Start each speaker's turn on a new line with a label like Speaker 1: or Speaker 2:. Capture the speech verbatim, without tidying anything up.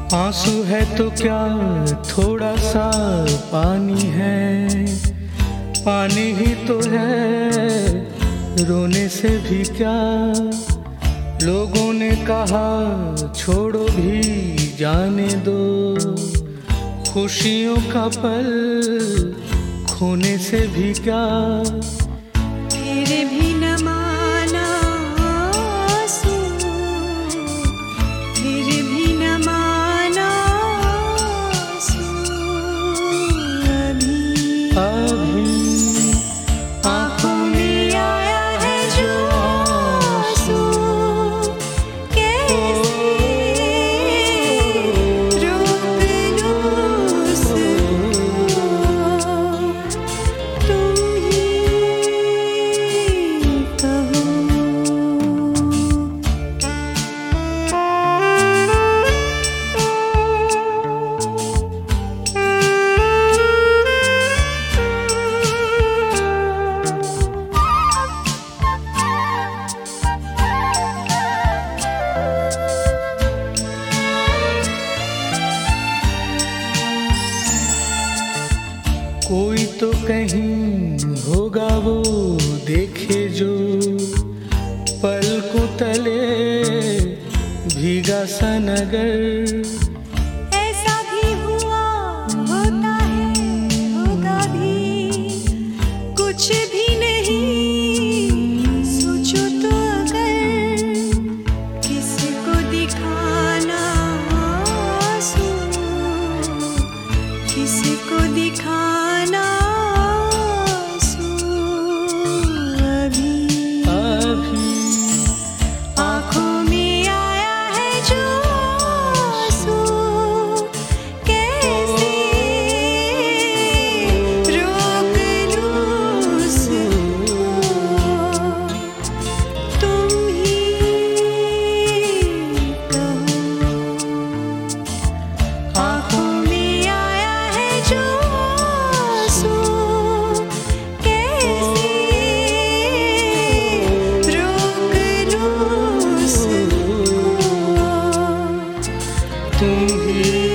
Speaker 1: आंसू है तो क्या थोड़ा सा पानी है, पानी ही तो है, रोने से भी क्या। लोगों ने कहा छोड़ो भी जाने दो, खुशियों का पल खोने से भी क्या।
Speaker 2: फिर भी न माना आंसू, फिर भी न माना आंसू। अभी
Speaker 1: अभी
Speaker 2: आँखों में आया है जो आंसू, कैसे रोक लूं उसको। तुम ही कहो।
Speaker 1: कोई तो कहीं होगा वो देखे जो, पलकों तले भीगा सा नगर।
Speaker 2: ऐसा भी हुआ होता है, होगा भी, कुछ भी नहीं सोचो तो अगर। किसको दिखाना आंसू, किसको दिखाना आंसू। अभी
Speaker 1: अभी
Speaker 2: आँखों में आया है जो आंसू, कैसे रोक लूं उसको। तुम ही कहो। आँखों में आया है जो आंसू, कैसे रोक लूं उसको।
Speaker 1: तुम ही